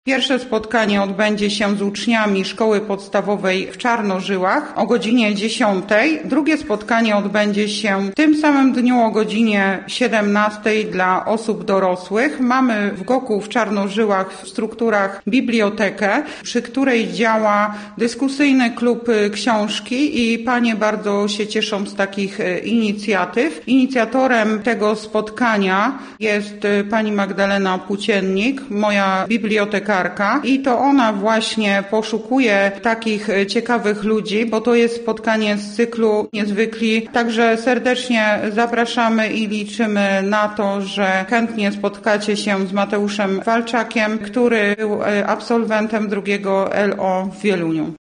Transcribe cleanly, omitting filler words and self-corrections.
Pierwsze spotkanie odbędzie się z uczniami Szkoły Podstawowej w Czarnożyłach o godzinie 10. Drugie spotkanie odbędzie się w tym samym dniu o godzinie 17 dla osób dorosłych. Mamy w GOK-u w Czarnożyłach w strukturach bibliotekę, przy której działa dyskusyjny klub książki i panie bardzo się cieszą z takich inicjatyw. Inicjatorem tego spotkania jest pani Magdalena Płóciennik, moja bibliotekarka, i to ona właśnie poszukuje takich ciekawych ludzi, bo to jest spotkanie z cyklu Niezwykli. Także serdecznie zapraszamy i liczymy na to, że chętnie spotkacie się z Mateuszem Walczakiem, który był absolwentem drugiego LO w Wieluniu.